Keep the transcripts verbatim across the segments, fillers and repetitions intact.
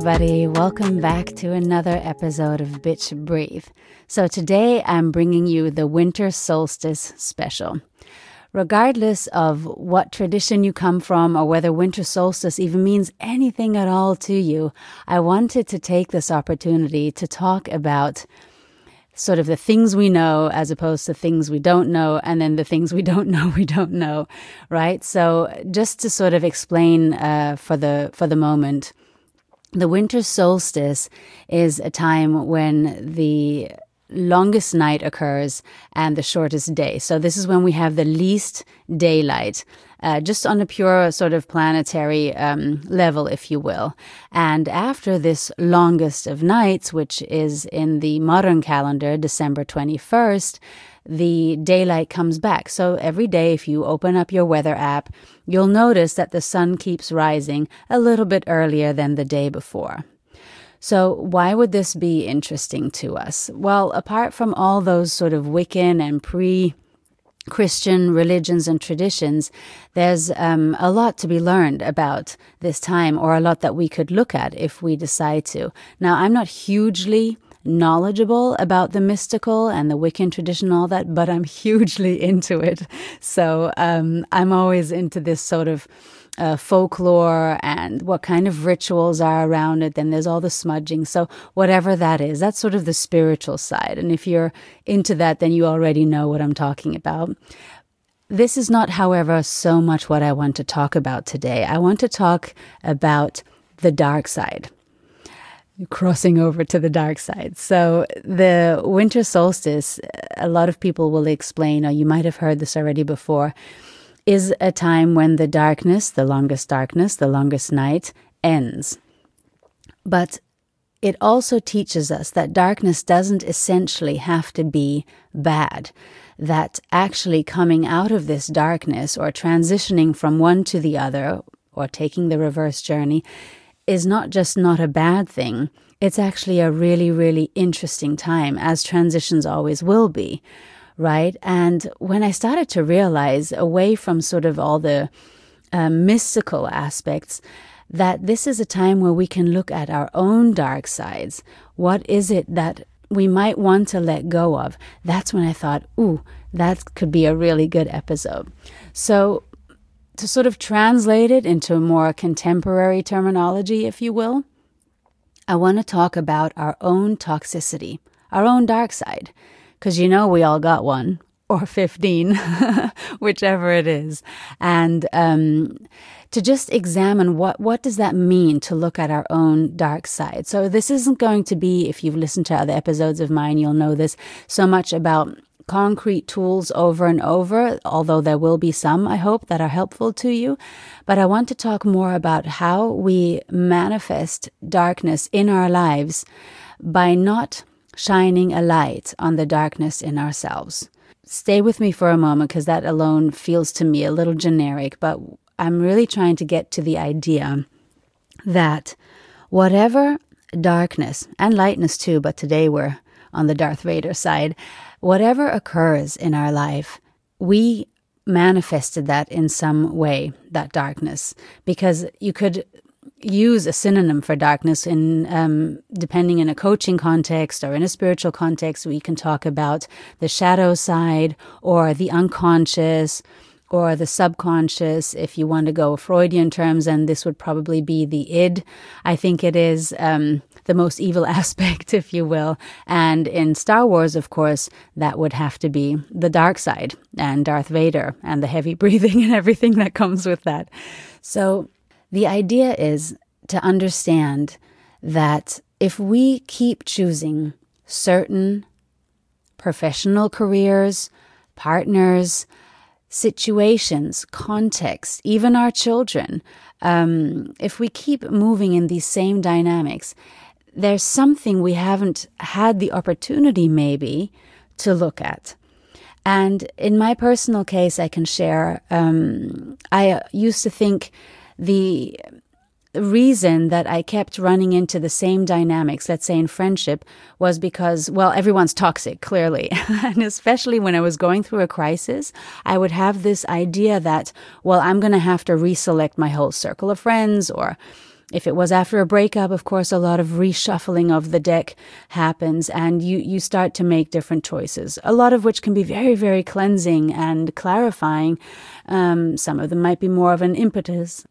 everybody. Welcome back to another episode of Bitch Breathe. So today I'm bringing you the winter solstice special. Regardless of what tradition you come from or whether winter solstice even means anything at all to you, I wanted to take this opportunity to talk about sort of the things we know as opposed to things we don't know, and then the things we don't know we don't know, right? So just to sort of explain uh, for the for the moment, the winter solstice is a time when the longest night occurs and the shortest day. So this is when we have the least daylight, uh, just on a pure sort of planetary um, level, if you will. And after this longest of nights, which is in the modern calendar, December twenty-first, the daylight comes back. So every day, if you open up your weather app, you'll notice that the sun keeps rising a little bit earlier than the day before. So why would this be interesting to us? Well, apart from all those sort of Wiccan and pre-Christian religions and traditions, there's um, a lot to be learned about this time, or a lot that we could look at if we decide to. Now, I'm not hugely knowledgeable about the mystical and the Wiccan tradition, all that, but I'm hugely into it. So um, I'm always into this sort of uh, folklore and what kind of rituals are around it. Then there's all the smudging. So whatever that is, that's sort of the spiritual side. And if you're into that, then you already know what I'm talking about. This is not, however, so much what I want to talk about today. I want to talk about the dark side. Crossing over to the dark side. So the winter solstice, a lot of people will explain, or you might have heard this already before, is a time when the darkness, the longest darkness, the longest night, ends. But it also teaches us that darkness doesn't essentially have to be bad, that actually coming out of this darkness or transitioning from one to the other or taking the reverse journey is not just not a bad thing. It's actually a really, really interesting time, as transitions always will be, right? And when I started to realize, away from sort of all the uh, mystical aspects, that this is a time where we can look at our own dark sides. What is it that we might want to let go of? That's when I thought, ooh, that could be a really good episode. So to sort of translate it into more contemporary terminology, if you will, I want to talk about our own toxicity, our own dark side, because you know we all got one, or fifteen, whichever it is, and um, to just examine what, what does that mean to look at our own dark side. So this isn't going to be, if you've listened to other episodes of mine, you'll know this, so much about concrete tools over and over, although there will be some, I hope, that are helpful to you. But I want to talk more about how we manifest darkness in our lives by not shining a light on the darkness in ourselves. Stay with me for a moment, because that alone feels to me a little generic, but I'm really trying to get to the idea that whatever darkness, and lightness too, but today we're on the Darth Vader side, whatever occurs in our life, we manifested that in some way, that darkness, because you could use a synonym for darkness in um, depending in a coaching context or in a spiritual context. We can talk about the shadow side or the unconscious or the subconscious, if you want to go Freudian terms, and this would probably be the id. I think it is um, the most evil aspect, if you will. And in Star Wars, of course, that would have to be the dark side and Darth Vader and the heavy breathing and everything that comes with that. So the idea is to understand that if we keep choosing certain professional careers, partners, situations, context, even our children, um, if we keep moving in these same dynamics, there's something we haven't had the opportunity maybe to look at. And in my personal case, I can share, um, I used to think the reason that I kept running into the same dynamics, let's say in friendship, was because, well, everyone's toxic, clearly. And especially when I was going through a crisis, I would have this idea that, well, I'm going to have to reselect my whole circle of friends, or If it was after a breakup, of course, a lot of reshuffling of the deck happens, and you, you start to make different choices, a lot of which can be very, very cleansing and clarifying. Um, some of them might be more of an impetus,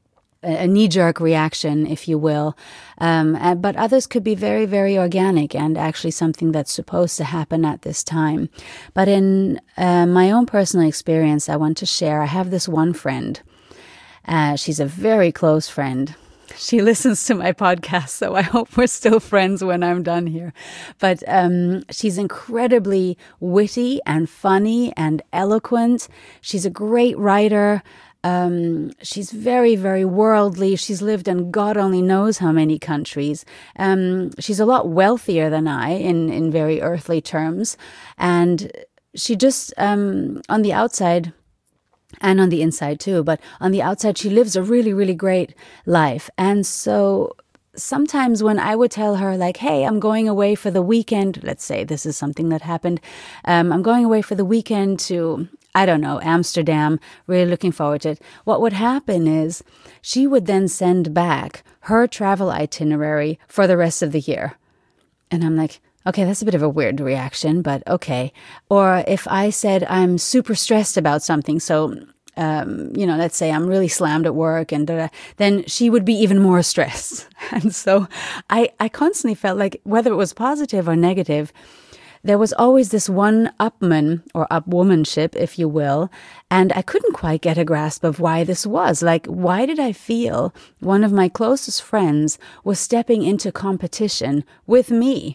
a knee-jerk reaction, if you will. Um, but others could be very, very organic and actually something that's supposed to happen at this time. But in uh, my own personal experience, I want to share, I have this one friend. Uh, she's a very close friend. She listens to my podcast, so I hope we're still friends when I'm done here. But um, she's incredibly witty and funny and eloquent. She's a great writer. Um, she's very, very worldly. She's lived in God only knows how many countries. Um, she's a lot wealthier than I in, in very earthly terms. And she just, um, on the outside, and on the inside too, but on the outside, she lives a really, really great life. And so sometimes when I would tell her, like, hey, I'm going away for the weekend, let's say this is something that happened, um, I'm going away for the weekend to, I don't know, Amsterdam, really looking forward to it. What would happen is she would then send back her travel itinerary for the rest of the year. And I'm like, okay, that's a bit of a weird reaction, but okay. Or if I said I'm super stressed about something, so, um, you know, let's say I'm really slammed at work, and da-da, then she would be even more stressed. And so I, I constantly felt like whether it was positive or negative, there was always this one upman or upwomanship, if you will, and I couldn't quite get a grasp of why this was. Like, why did I feel one of my closest friends was stepping into competition with me?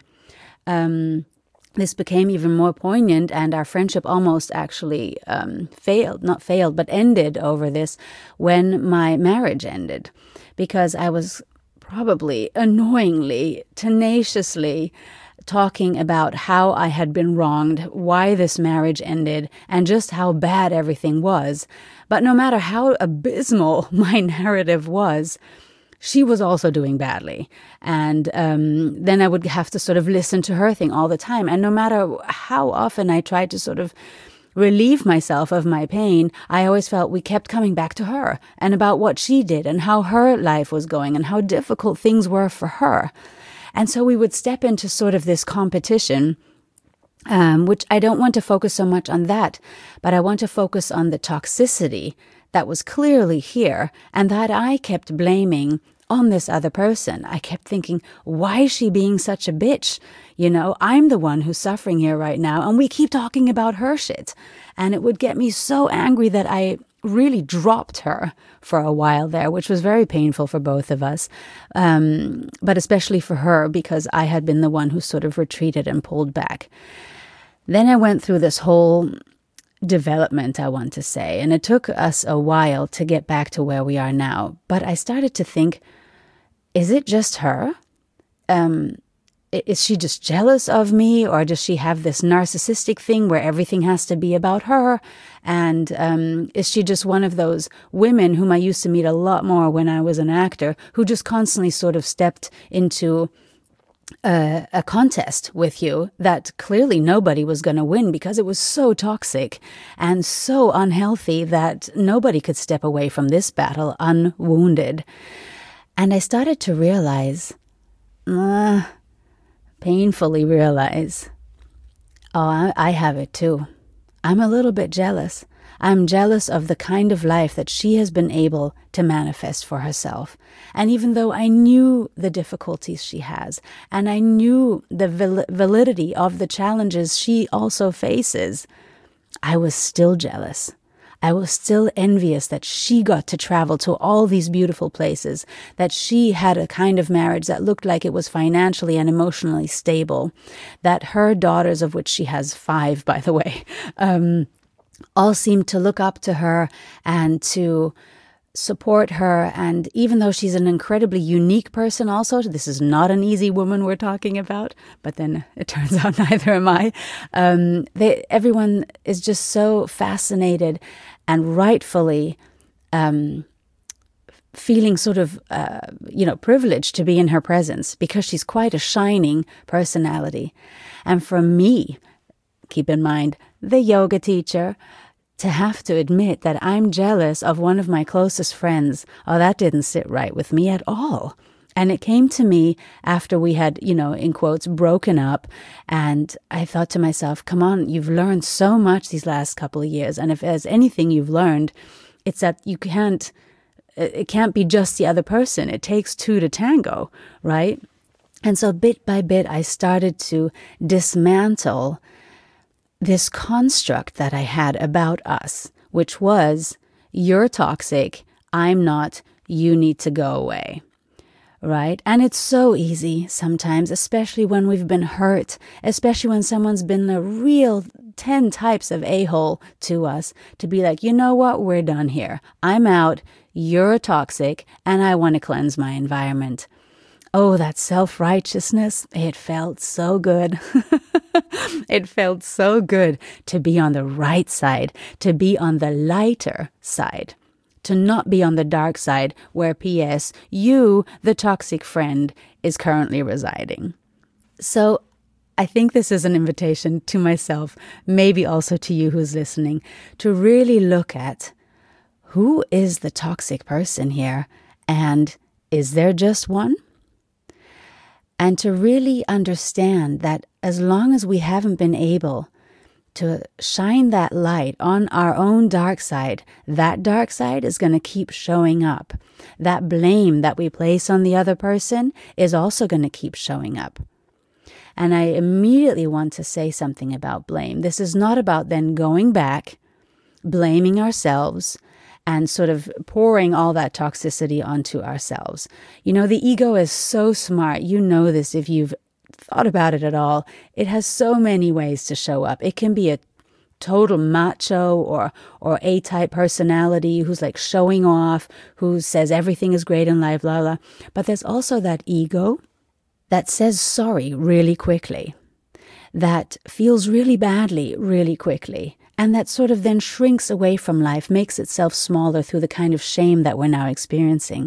Um, this became even more poignant, and our friendship almost actually um, failed, not failed, but ended over this when my marriage ended, because I was probably annoyingly, tenaciously talking about how I had been wronged, why this marriage ended, and just how bad everything was. But no matter how abysmal my narrative was, she was also doing badly. And um, then I would have to sort of listen to her thing all the time. And no matter how often I tried to sort of relieve myself of my pain, I always felt we kept coming back to her and about what she did and how her life was going and how difficult things were for her. And so we would step into sort of this competition, um, which I don't want to focus so much on that, but I want to focus on the toxicity that was clearly here and that I kept blaming on this other person. I kept thinking, why is she being such a bitch? You know, I'm the one who's suffering here right now, and we keep talking about her shit. And it would get me so angry that I really dropped her for a while there, which was very painful for both of us, um, but especially for her because I had been the one who sort of retreated and pulled back. Then I went through this whole development, I want to say, and it took us a while to get back to where we are now. But I started to think, is it just her? Um, is she just jealous of me, or does she have this narcissistic thing where everything has to be about her? And um, is she just one of those women whom I used to meet a lot more when I was an actor, who just constantly sort of stepped into a, a contest with you that clearly nobody was going to win because it was so toxic and so unhealthy that nobody could step away from this battle unwounded? And I started to realize, uh, painfully realize, oh, I, I have it too. I'm a little bit jealous. I'm jealous of the kind of life that she has been able to manifest for herself. And even though I knew the difficulties she has, and I knew the val- validity of the challenges she also faces, I was still jealous. I was still envious that she got to travel to all these beautiful places, that she had a kind of marriage that looked like it was financially and emotionally stable, that her daughters, of which she has five, by the way, um, all seemed to look up to her and to support her. And even though she's an incredibly unique person also, this is not an easy woman we're talking about, but then it turns out neither am I. Um, they, everyone is just so fascinated and rightfully um, feeling sort of, uh, you know, privileged to be in her presence because she's quite a shining personality. And for me, keep in mind, the yoga teacher, to have to admit that I'm jealous of one of my closest friends, oh, that didn't sit right with me at all. And it came to me after we had, you know, in quotes, broken up. And I thought to myself, come on, you've learned so much these last couple of years. And if there's anything you've learned, it's that you can't, it can't be just the other person. It takes two to tango, right? And so bit by bit, I started to dismantle this construct that I had about us, which was, you're toxic, I'm not, you need to go away. Right? And it's so easy sometimes, especially when we've been hurt, especially when someone's been a real ten types of a-hole to us, to be like, you know what, we're done here. I'm out, you're toxic, and I want to cleanse my environment. Oh, that self-righteousness, it felt so good. It felt so good to be on the right side, to be on the lighter side. To not be on the dark side where, P S, you, the toxic friend, is currently residing. So I think this is an invitation to myself, maybe also to you who's listening, to really look at who is the toxic person here, and is there just one? And to really understand that as long as we haven't been able to shine that light on our own dark side, that dark side is going to keep showing up. That blame that we place on the other person is also going to keep showing up. And I immediately want to say something about blame. This is not about then going back, blaming ourselves, and sort of pouring all that toxicity onto ourselves. You know, the ego is so smart. You know this if you've thought about it at all. It has so many ways to show up. It can be a total macho or or A-type personality who's like showing off, who says everything is great in life, blah, blah. But there's also that ego that says sorry really quickly, that feels really badly really quickly, and that sort of then shrinks away from life, makes itself smaller through the kind of shame that we're now experiencing.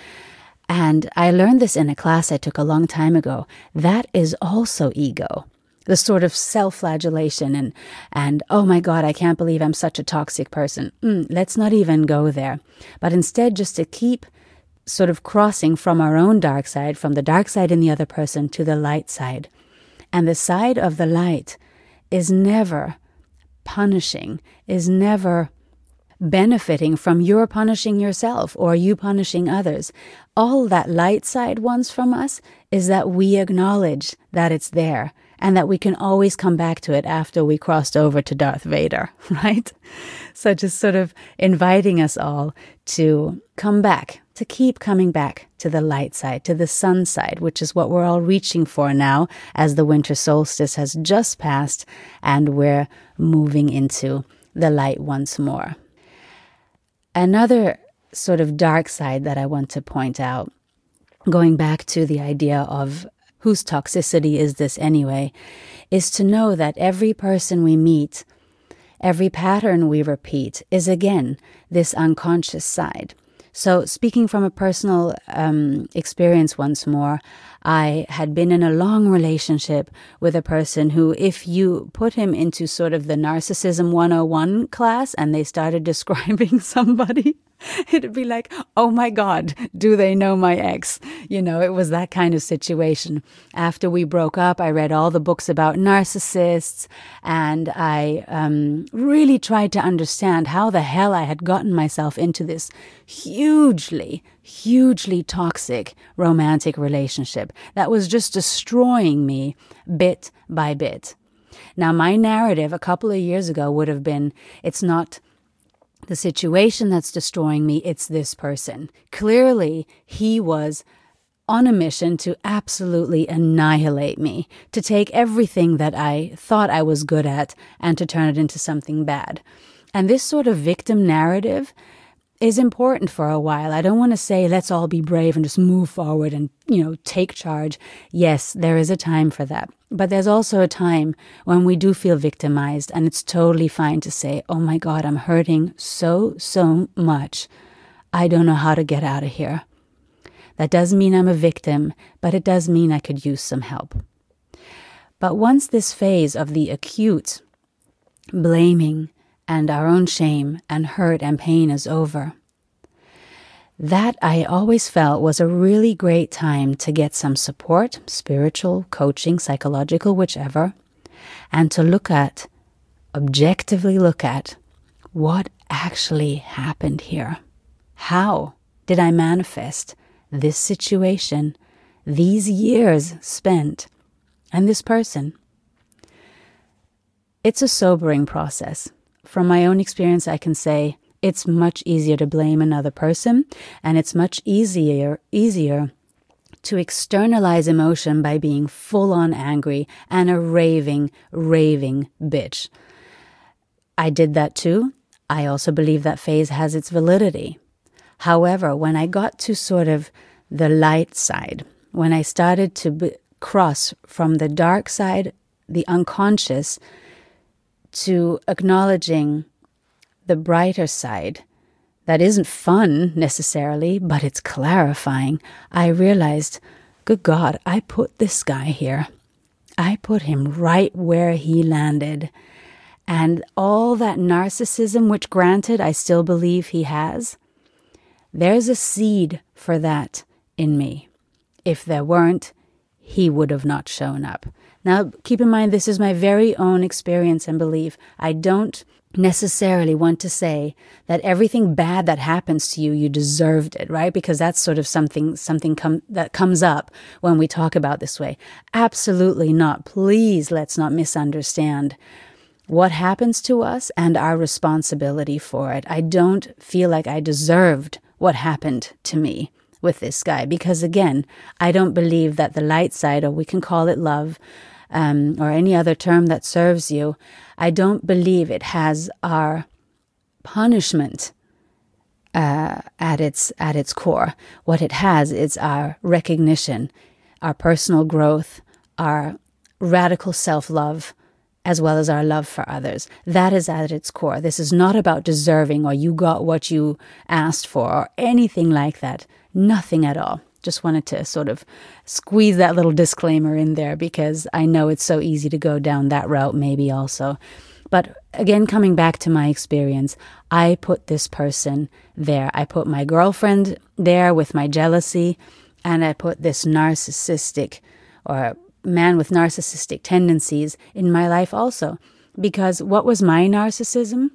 And I learned this in a class I took a long time ago. That is also ego. The sort of self-flagellation and, and oh my God, I can't believe I'm such a toxic person. Mm, let's not even go there. But instead, just to keep sort of crossing from our own dark side, from the dark side in the other person to the light side. And the side of the light is never punishing, is never benefiting from your punishing yourself or you punishing others. All that light side wants from us is that we acknowledge that it's there and that we can always come back to it after we crossed over to Darth Vader, right? So just sort of inviting us all to come back, to keep coming back to the light side, to the sun side, which is what we're all reaching for now as the winter solstice has just passed and we're moving into the light once more. Another sort of dark side that I want to point out, going back to the idea of whose toxicity is this anyway, is to know that every person we meet, every pattern we repeat is again this unconscious side. So speaking from a personal um, experience once more, I had been in a long relationship with a person who, if you put him into sort of the Narcissism one oh one class and they started describing somebody, it'd be like, oh my God, do they know my ex? You know, it was that kind of situation. After we broke up, I read all the books about narcissists and I um, really tried to understand how the hell I had gotten myself into this hugely, hugely toxic romantic relationship that was just destroying me bit by bit. Now, my narrative a couple of years ago would have been, it's not the situation that's destroying me, it's this person. Clearly, he was on a mission to absolutely annihilate me, to take everything that I thought I was good at and to turn it into something bad. And this sort of victim narrative is important for a while. I don't want to say let's all be brave and just move forward and, you know, take charge. Yes, there is a time for that. But there's also a time when we do feel victimized and it's totally fine to say, oh my God, I'm hurting so, so much. I don't know how to get out of here. That doesn't mean I'm a victim, but it does mean I could use some help. But once this phase of the acute blaming and our own shame and hurt and pain is over. That I always felt was a really great time to get some support, spiritual, coaching, psychological, whichever, and to look at, objectively look at, what actually happened here. How did I manifest this situation, these years spent, and this person? It's a sobering process. From my own experience, I can say it's much easier to blame another person, and it's much easier, easier to externalize emotion by being full-on angry and a raving, raving bitch. I did that too. I also believe that phase has its validity. However, when I got to sort of the light side, when I started to b- cross from the dark side, the unconscious, to acknowledging the brighter side, that isn't fun necessarily, but it's clarifying, I realized, good God, I put this guy here. I put him right where he landed. And all that narcissism, which granted I still believe he has, there's a seed for that in me. If there weren't, he would have not shown up. Now, keep in mind, this is my very own experience and belief. I don't necessarily want to say that everything bad that happens to you, you deserved it, right? Because that's sort of something something com- that comes up when we talk about this way. Absolutely not. Please, let's not misunderstand what happens to us and our responsibility for it. I don't feel like I deserved what happened to me with this guy, because again, I don't believe that the light side, or we can call it love, um, or any other term that serves you, I don't believe it has our punishment uh, at its at its core. What it has is our recognition, our personal growth, our radical self-love, as well as our love for others. That is at its core. This is not about deserving or you got what you asked for or anything like that. Nothing at all. Just wanted to sort of squeeze that little disclaimer in there because I know it's so easy to go down that route maybe also. But again, coming back to my experience, I put this person there. I put my girlfriend there with my jealousy, and I put this narcissistic or man with narcissistic tendencies in my life also. Because what was my narcissism?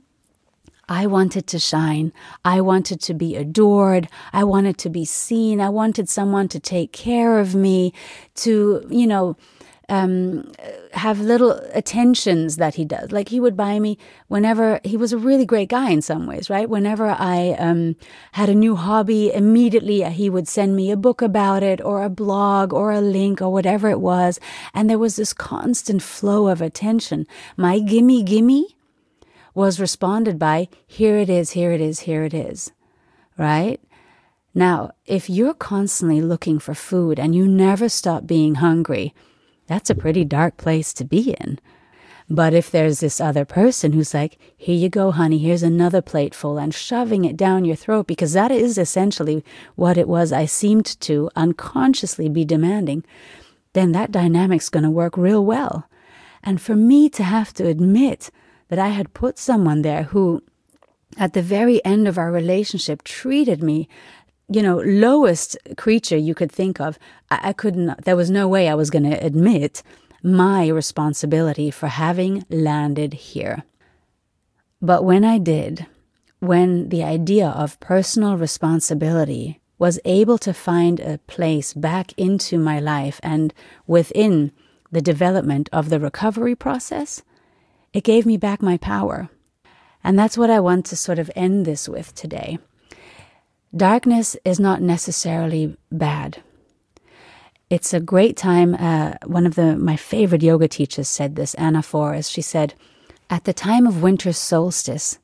I wanted to shine. I wanted to be adored. I wanted to be seen. I wanted someone to take care of me, to, you know, um, have little attentions that he does. Like he would buy me whenever, he was a really great guy in some ways, right? Whenever I um, had a new hobby, immediately he would send me a book about it or a blog or a link or whatever it was. And there was this constant flow of attention. My gimme, gimme was responded by, here it is, here it is, here it is, right? Now, if you're constantly looking for food and you never stop being hungry, that's a pretty dark place to be in. But if there's this other person who's like, here you go, honey, here's another plateful, and shoving it down your throat, because that is essentially what it was I seemed to unconsciously be demanding, then that dynamic's going to work real well. And for me to have to admit that I had put someone there who, at the very end of our relationship, treated me, you know, lowest creature you could think of, I, I couldn't, there was no way I was going to admit my responsibility for having landed here. But when I did, when the idea of personal responsibility was able to find a place back into my life and within the development of the recovery process, it gave me back my power. And that's what I want to sort of end this with today. Darkness is not necessarily bad. It's a great time. Uh, one of the my favorite yoga teachers said this, Anna Forrest. She said, at the time of winter solstice,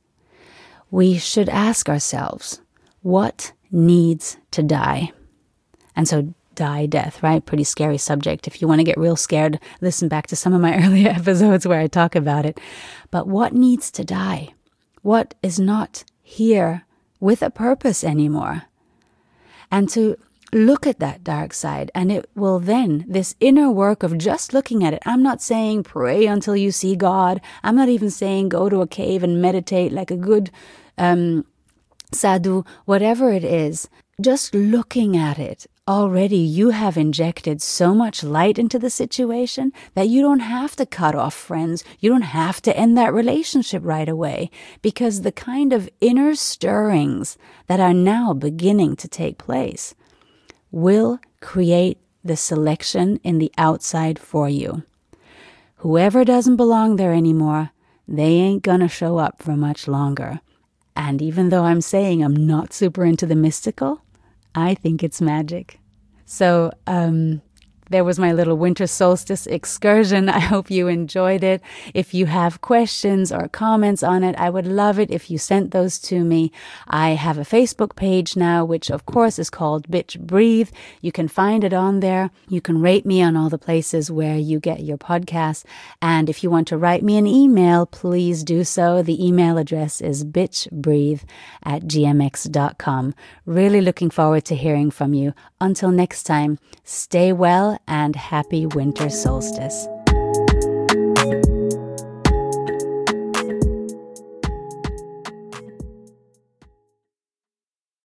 we should ask ourselves, what needs to die? And so die, death, right? Pretty scary subject. If you want to get real scared, listen back to some of my earlier episodes where I talk about it. But what needs to die? What is not here with a purpose anymore? And to look at that dark side, and it will then, this inner work of just looking at it. I'm not saying pray until you see God. I'm not even saying go to a cave and meditate like a good um, sadhu, whatever it is. Just looking at it, already you have injected so much light into the situation that you don't have to cut off friends. You don't have to end that relationship right away, because the kind of inner stirrings that are now beginning to take place will create the selection in the outside for you. Whoever doesn't belong there anymore, they ain't gonna show up for much longer. And even though I'm saying I'm not super into the mystical, I think it's magic. So, um... there was my little winter solstice excursion. I hope you enjoyed it. If you have questions or comments on it, I would love it if you sent those to me. I have a Facebook page now, which of course is called Bitch Breathe. You can find it on there. You can rate me on all the places where you get your podcasts. And if you want to write me an email, please do so. The email address is bitchbreathe at gmx dot com. Really looking forward to hearing from you. Until next time, stay well and happy winter solstice.